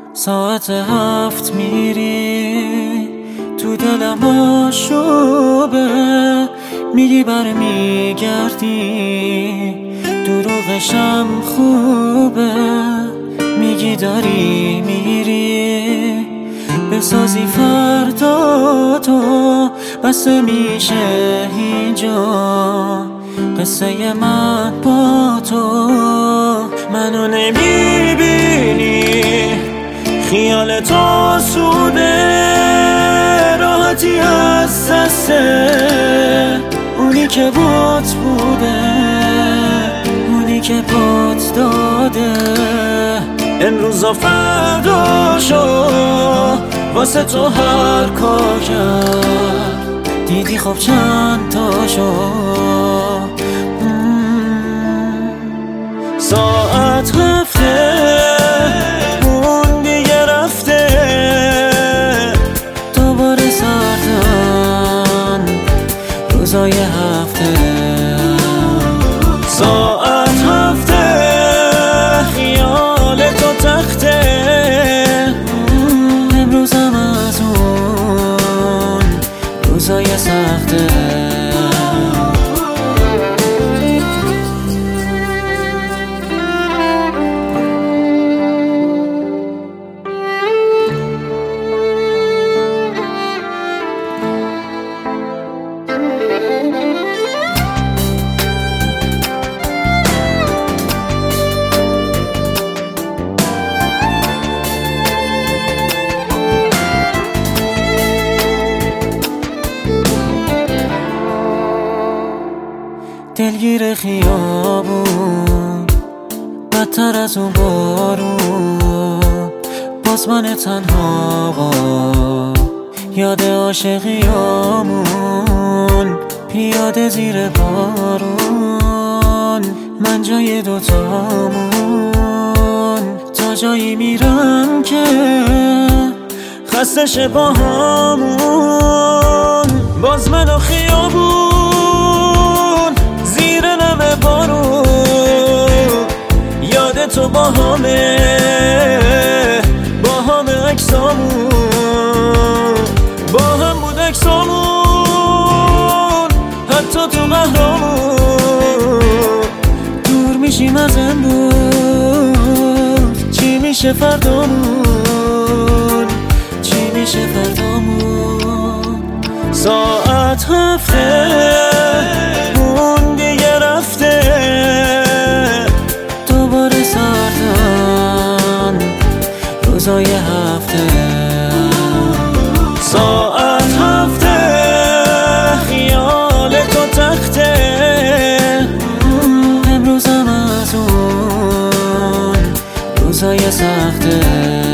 ساعت 7 میری تو دلم آشوبه، میگی برمیگردی دروغشم خوبه، میگی داری میری بسازی فردا تو، بسه میشه اینجا قصه من با تو. منو نمیبینی خیال تو سوده، راحتی از دسته اونی که بات بوده، اونی که پات داده. امروز و فرداشو واسه تو هر کار کرد، دیدی خب چند تاشو. ساعت رفته اون دیگه رفته، دوباره سردن روزای هفته. ساعت رفته خیال تو تخته، امروزم از اون روزای سخته. دلگیر خیابون بدتر از اون بارون، باز من تنها یاد عاشقیامون، پیاده زیر بارون من جای دوتامون. تا جایی میرم که خسته شه با همون، باز من و خیابون زیر نم بارون. یاد تو با همه عکسامون، با هم بود عکسامون حتی تو قهرامون. دور میشیم از امروز، چی میشه فردامون، چی میشه فردامون. ساعت هفته اون دیگه رفته، دوباره سردن روزای هفته. ساعت هفته خیال تو تخته، امروزم از اون روزای سخته.